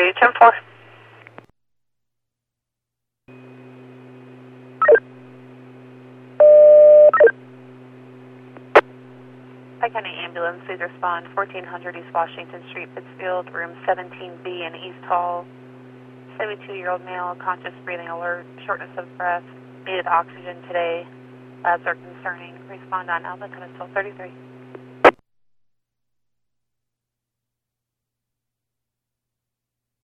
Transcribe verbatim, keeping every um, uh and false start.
you, ten four. Pike County Ambulance, please respond. fourteen hundred East Washington Street, Pittsfield, room seventeen B in East Hall. seventy-two-year-old male, conscious, breathing alert, shortness of breath, needed oxygen today. Labs are concerning. Respond on Alba, ten twelve thirty-three.